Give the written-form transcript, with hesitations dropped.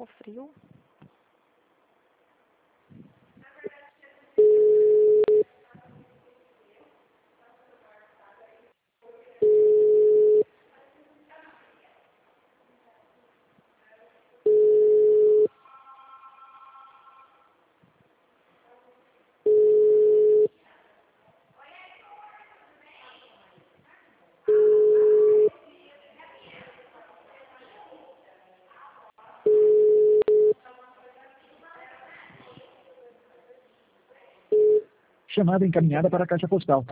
com frio. Chamada encaminhada para a caixa postal.